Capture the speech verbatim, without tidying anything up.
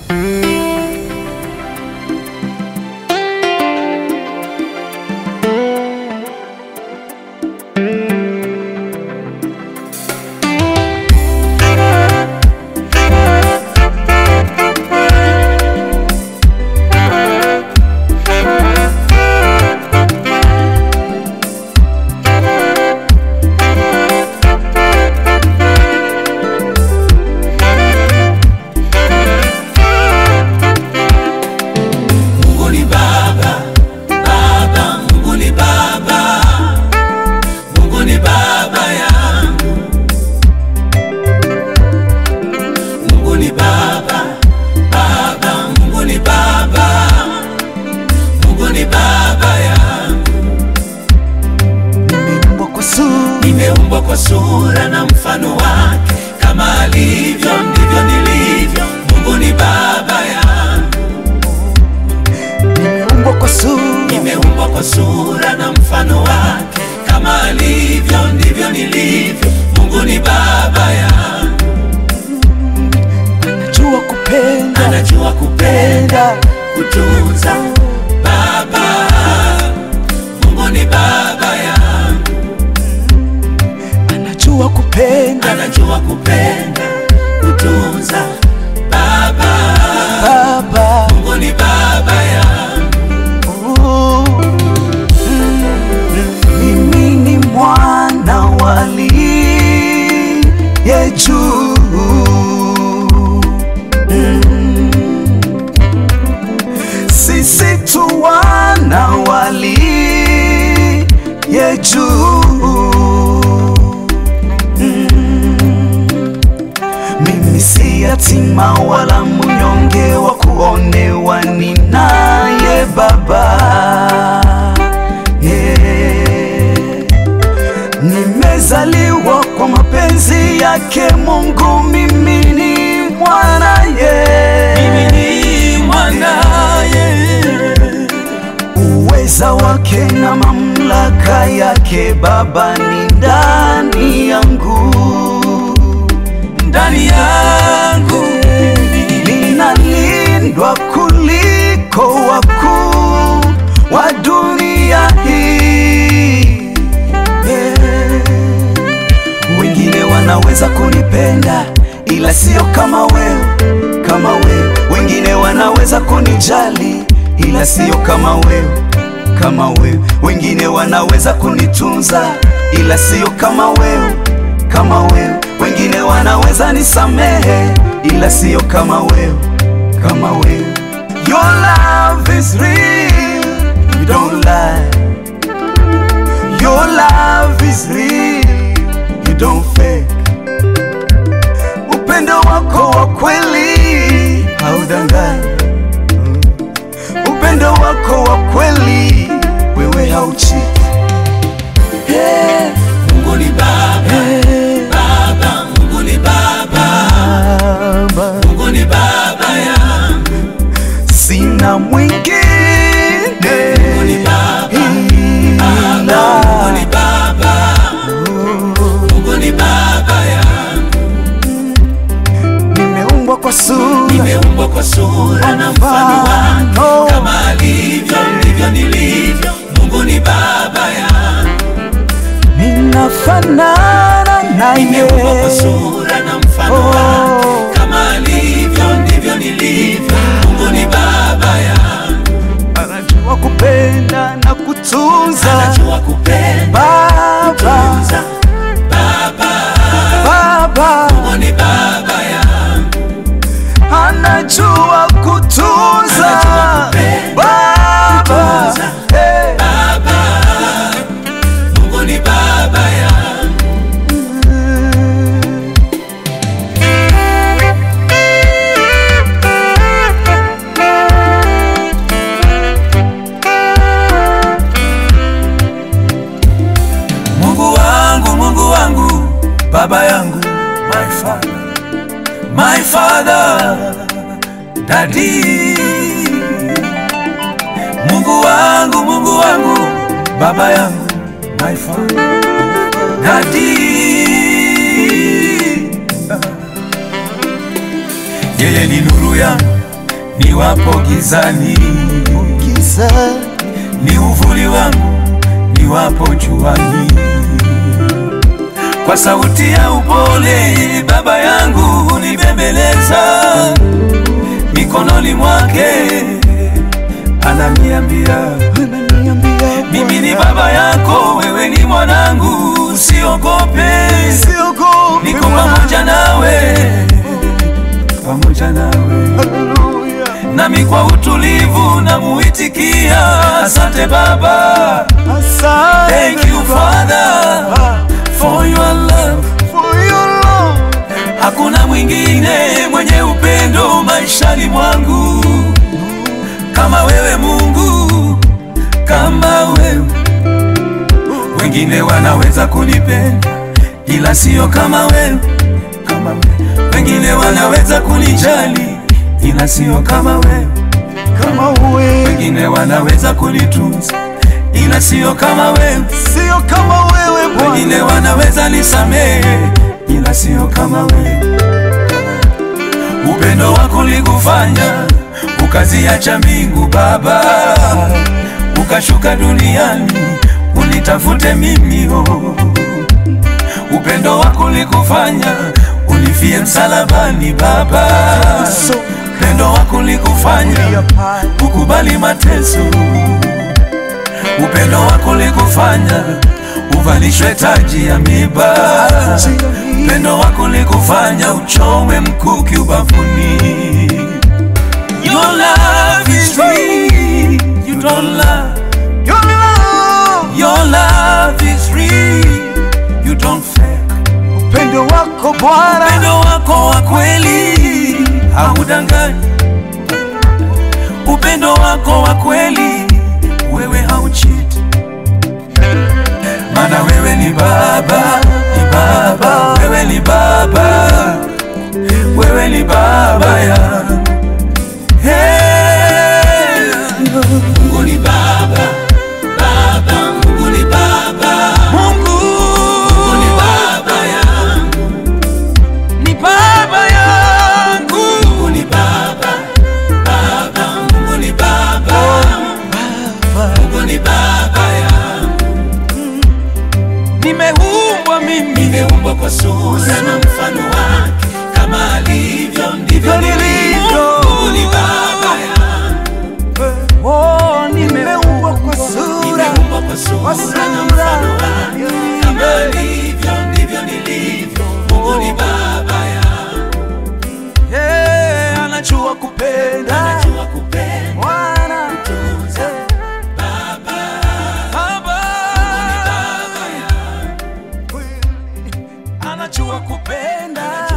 Nimeumbwa kwa sura na mfano wake, kama alivyo ndivyo nilivyo. Mungu ni baba yangu. Nimeumbwa kwa sura, nimeumbwa kwa sura na mfano wake, kama alivyo ndivyo nilivyo. Mungu ni baba yangu. Anajua kupenda, anajua kupenda, kutunza. Baba, Mungu ni baba yangu. Anajua kupenda, anajua kupenda, kutunza. Baba, Baba, Mungu ni baba yangu. oh, mm, mimi ni mwana wa aliye juu, mm, sisi tu wana wa aliye juu. Mimi si yatima wala mnyonge wa kuonewa, ninaye Baba, yeah. Nimezaliwa kwa mapenzi yake Mungu, mimi ni mwanaye, mimi ni mwanaye. Uweza wake na mamlaka yake Baba ni ndani yangu, ndani yangu ninalindwa kuliko wakuu wa dunia hii, yeah. Wengine wanaweza kunipenda ila sio kama wewe, kama wewe. Wengine wanaweza kunijali ila sio kama wewe, kama wewe. Wengine wanaweza kunitunza ila sio kama wewe, kama wewe. Wengine wanaweza nisamehe ila sio kama wewe, kama wewe. Your love is real, you don't lie. Your love is real, you don't fake. Upendo wako wa kweli haudanganyi, upendo wako wa kweli wewe hauchi, yeah. Mungu ni baba, Hey. Baba, Mungu ni baba, Baba, Mungu ni baba yangu. sina mwingine, Mungu ni baba, Baba, Mungu ni baba, Mungu ni baba yangu. nimeumbwa kwa sura, nimeumbwa kwa sura na mfano wake, kama alivyo ndivyo nilivyo. Mungu ni baba yangu. ninafanana naye, nimeumbwa kwa sura na mfano wake, kama alivyo ndivyo nilivyo. Mungu ni baba yangu. anajua kupenda na kutunza, anajua kupenda, Baba, kutunza. Baba, Baba, Mungu ni baba yangu. anajua kutunza, Anajua kupenda, Baba, kutunza. hey. Baba, Mungu ni baba yangu. Mungu wangu, Mungu wangu, baba yangu, my father, my father, daddy. Mungu wangu, Mungu wangu, baba yangu, my father, daddy. Yeye ni nuru yangu, niwapo gizani, giza ni uvuli wangu niwapo juani. Kwa sauti ya upole baba yangu unibembeleza, mikononi mwake ananiambia, mimi ni baba yako, wewe ni mwanangu, usiogope, niko pamoja nawe, pamoja nawe. Nami kwa utulivu na muitikia, asante baba, thank you Father for your love, hakuna mwingine mwenye upendo maishani mwangu kama wewe Mungu, kama wewe. Wengine wanaweza kunipenda ila sio kama wewe, kama wewe. Wengine wanaweza kunijali ila sio kama wewe, kama wewe. Wengine wanaweza kunitunza ila sio kama wewe, sio kama wewe Bwana. Wengine wanaweza nisamehe ila sio kama wewe. Upendo wako ulikufanya ukaziacha mbingu Baba, ukashuka duniani unitafute mimi oh. Upendo wako ulikufanya unifie msalabani Baba, upendo wako ulikufanya ukubali mateso. Upendo wako ulikufanya uvalishwe taji ya miba. Upendo wako ulikufanya uchomwe mkuki ubavuni. Your love is real, you don't lie. Your love, Your love is real, you don't fake. upendo wako Bwana, Upendo wako wa kweli haudanganyi. Upendo wako wa kweli wewe haucheat. Maana wewe ni baba, ni baba, wewe ni baba, wewe ni baba ya hey. Mungu ni baba, baba, Mungu ni baba, Mungu, Mungu ni baba yangu, ni baba yangu. Mungu ni baba, baba, Mungu ni baba, Mungu ni baba yangu. Nimeumbwa mimi, nimeumbwa kwa sura na mfano wake, kama alivyo ndivyo nilivyo. Mungu ni baba yangu, oh, nimeumbwa kwa sura, nimeumbwa kwa sura na mfano wake, kama alivyo ndivyo nilivyo. Mungu ni baba yangu, yeah, anajua kupenda, anajua kupenda, Bwana kutunza. Baba, Baba, Mungu ni baba yangu, anajua kupenda.